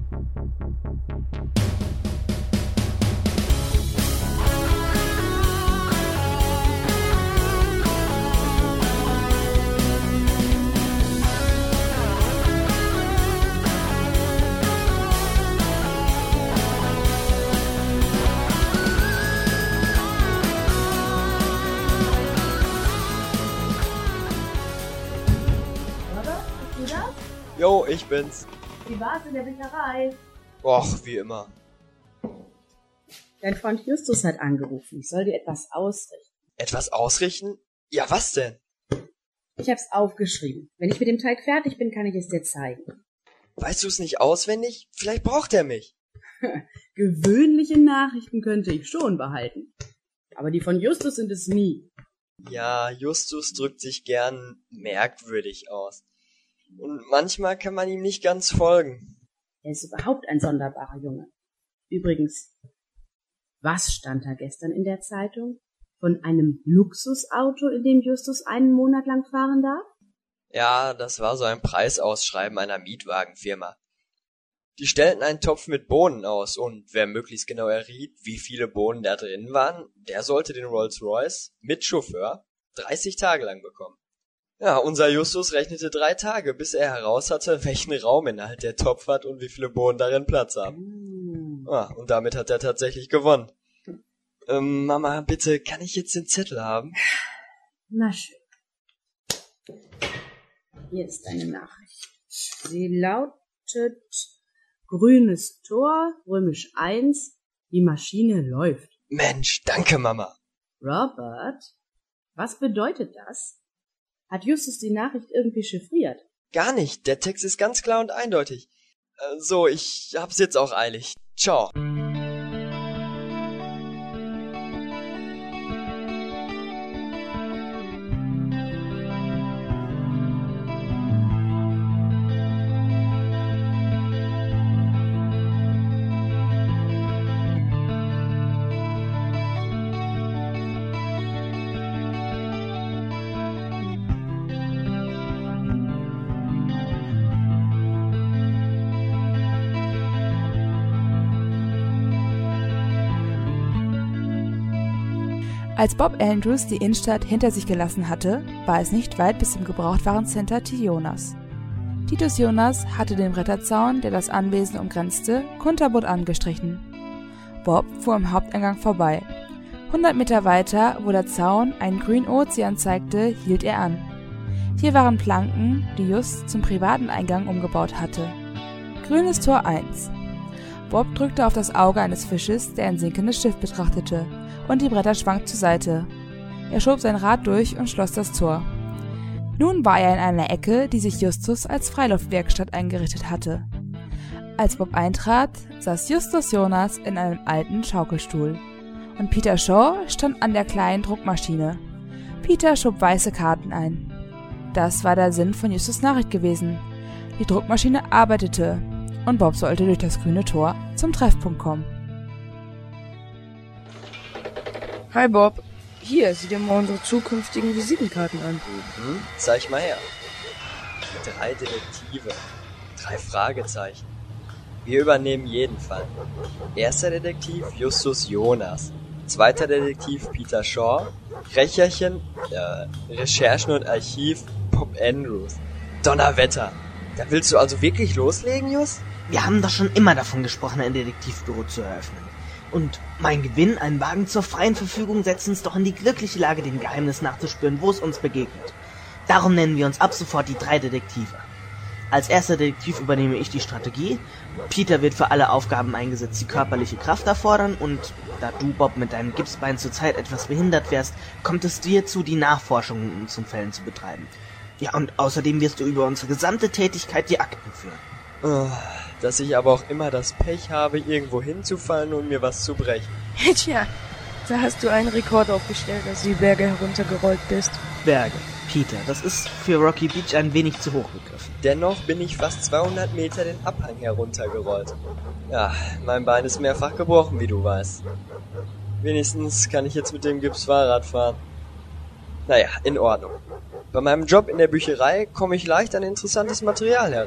Jo, ich bin's. Wie war's in der Bücherei? Och, wie immer. Dein Freund Justus hat angerufen. Ich soll dir etwas ausrichten. Etwas ausrichten? Ja, was denn? Ich hab's aufgeschrieben. Wenn ich mit dem Teig fertig bin, kann ich es dir zeigen. Weißt du's nicht auswendig? Vielleicht braucht er mich. Gewöhnliche Nachrichten könnte ich schon behalten. Aber die von Justus sind es nie. Ja, Justus drückt sich gern merkwürdig aus. Und manchmal kann man ihm nicht ganz folgen. Er ist überhaupt ein sonderbarer Junge. Übrigens, was stand da gestern in der Zeitung? Von einem Luxusauto, in dem Justus einen Monat lang fahren darf? Ja, das war so ein Preisausschreiben einer Mietwagenfirma. Die stellten einen Topf mit Bohnen aus und wer möglichst genau erriet, wie viele Bohnen da drin waren, der sollte den Rolls-Royce mit Chauffeur 30 Tage lang bekommen. Ja, unser Justus rechnete 3 Tage, bis er heraus hatte, welchen Rauminhalt der Topf hat und wie viele Bohnen darin Platz haben. Und damit hat er tatsächlich gewonnen. Mama, bitte, kann ich jetzt den Zettel haben? Na schön. Hier ist eine Nachricht. Sie lautet: Grünes Tor, römisch 1, die Maschine läuft. Mensch, danke, Mama. Robert, was bedeutet das? Hat Justus die Nachricht irgendwie chiffriert? Gar nicht, der Text ist ganz klar und eindeutig. So, ich hab's jetzt auch eilig. Ciao. Als Bob Andrews die Innenstadt hinter sich gelassen hatte, war es nicht weit bis zum Gebrauchtwarencenter Jonas. Titus Jonas hatte den Bretterzaun, der das Anwesen umgrenzte, kunterbunt angestrichen. Bob fuhr am Haupteingang vorbei. 100 Meter weiter, wo der Zaun einen grünen Ozean zeigte, hielt er an. Hier waren Planken, die Just zum privaten Eingang umgebaut hatte. Grünes Tor 1. Bob drückte auf das Auge eines Fisches, der ein sinkendes Schiff betrachtete, und die Bretter schwankten zur Seite. Er schob sein Rad durch und schloss das Tor. Nun war er in einer Ecke, die sich Justus als Freiluftwerkstatt eingerichtet hatte. Als Bob eintrat, saß Justus Jonas in einem alten Schaukelstuhl. Und Peter Shaw stand an der kleinen Druckmaschine. Peter schob weiße Karten ein. Das war der Sinn von Justus' Nachricht gewesen. Die Druckmaschine arbeitete und Bob sollte durch das grüne Tor zum Treffpunkt kommen. Hi Bob, hier, sieh dir mal unsere zukünftigen Visitenkarten an. Zeig mal her. 3 Detektive, 3 Fragezeichen. Wir übernehmen jeden Fall. Erster Detektiv Justus Jonas, zweiter Detektiv Peter Shaw, Recherchen, Recherchen und Archiv Bob Andrews. Donnerwetter! Da willst du also wirklich loslegen, Just? Wir haben doch schon immer davon gesprochen, ein Detektivbüro zu eröffnen. Und mein Gewinn, einen Wagen zur freien Verfügung, setzt uns doch in die glückliche Lage, dem Geheimnis nachzuspüren, wo es uns begegnet. Darum nennen wir uns ab sofort die 3 Detektive. Als erster Detektiv übernehme ich die Strategie, Peter wird für alle Aufgaben eingesetzt, die körperliche Kraft erfordern, und da du, Bob, mit deinem Gipsbein zurzeit etwas behindert wärst, kommt es dir zu, die Nachforschungen zum Fällen zu betreiben. Ja, und außerdem wirst du über unsere gesamte Tätigkeit die Akten führen. Dass ich aber auch immer das Pech habe, irgendwo hinzufallen und mir was zu brechen. Tja, da hast du einen Rekord aufgestellt, als du die Berge heruntergerollt bist. Berge, Peter, das ist für Rocky Beach ein wenig zu hoch gegriffen. Dennoch bin ich fast 200 Meter den Abhang heruntergerollt. Ja, mein Bein ist mehrfach gebrochen, wie du weißt. Wenigstens kann ich jetzt mit dem Gips Fahrrad fahren. Naja, in Ordnung. Bei meinem Job in der Bücherei komme ich leicht an interessantes Material heran.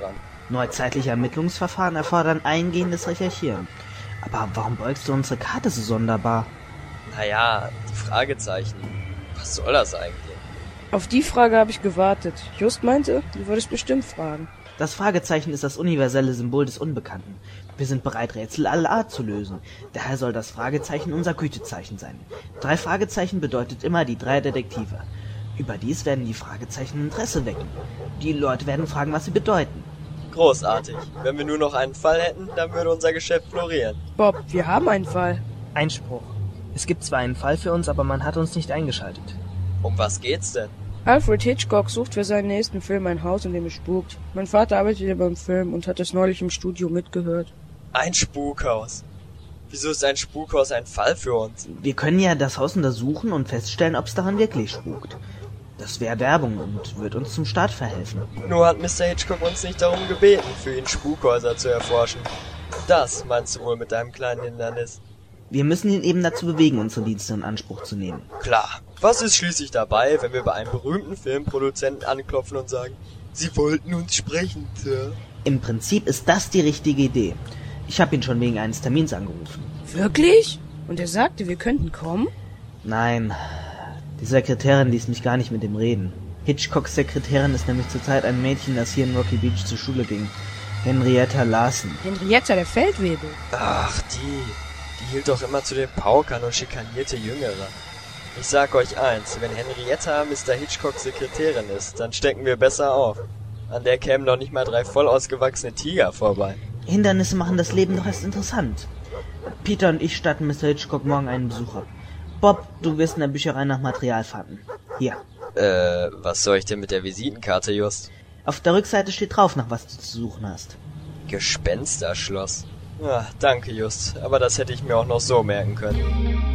Neuzeitliche Ermittlungsverfahren erfordern eingehendes Recherchieren. Aber warum beugst du unsere Karte so sonderbar? Naja, die Fragezeichen. Was soll das eigentlich? Auf die Frage habe ich gewartet. Just meinte, du würdest bestimmt fragen. Das Fragezeichen ist das universelle Symbol des Unbekannten. Wir sind bereit, Rätsel aller Art zu lösen. Daher soll das Fragezeichen unser Gütezeichen sein. 3 Fragezeichen bedeutet immer die 3 Detektive. Überdies werden die Fragezeichen Interesse wecken. Die Leute werden fragen, was sie bedeuten. Großartig. Wenn wir nur noch einen Fall hätten, dann würde unser Geschäft florieren. Bob, wir haben einen Fall. Einspruch. Es gibt zwar einen Fall für uns, aber man hat uns nicht eingeschaltet. Um was geht's denn? Alfred Hitchcock sucht für seinen nächsten Film ein Haus, in dem es spukt. Mein Vater arbeitet hier beim Film und hat es neulich im Studio mitgehört. Ein Spukhaus. Wieso ist ein Spukhaus ein Fall für uns? Wir können ja das Haus untersuchen und feststellen, ob es daran wirklich spukt. Das wäre Werbung und wird uns zum Start verhelfen. Nur hat Mr. Hitchcock uns nicht darum gebeten, für ihn Spukhäuser zu erforschen. Das meinst du wohl mit deinem kleinen Hindernis? Wir müssen ihn eben dazu bewegen, unsere Dienste in Anspruch zu nehmen. Klar. Was ist schließlich dabei, wenn wir bei einem berühmten Filmproduzenten anklopfen und sagen, Sie wollten uns sprechen, Sir? Im Prinzip ist das die richtige Idee. Ich habe ihn schon wegen eines Termins angerufen. Wirklich? Und er sagte, wir könnten kommen? Nein, die Sekretärin ließ mich gar nicht mit ihm reden. Hitchcocks Sekretärin ist nämlich zurzeit ein Mädchen, das hier in Rocky Beach zur Schule ging. Henrietta Larson. Henrietta, der Feldwebel. Ach, die hielt doch immer zu den Paukern und schikanierte Jüngere. Ich sag euch eins, wenn Henrietta Mr. Hitchcocks Sekretärin ist, dann stecken wir besser auf. An der kämen noch nicht mal 3 voll ausgewachsene Tiger vorbei. Hindernisse machen das Leben doch erst interessant. Peter und ich statten Mr. Hitchcock morgen einen Besuch ab. Bob, du wirst in der Bücherei nach Material fanden. Hier. Was soll ich denn mit der Visitenkarte, Just? Auf der Rückseite steht drauf, nach was du zu suchen hast. Gespensterschloss. Ah, danke, Just, aber das hätte ich mir auch noch so merken können.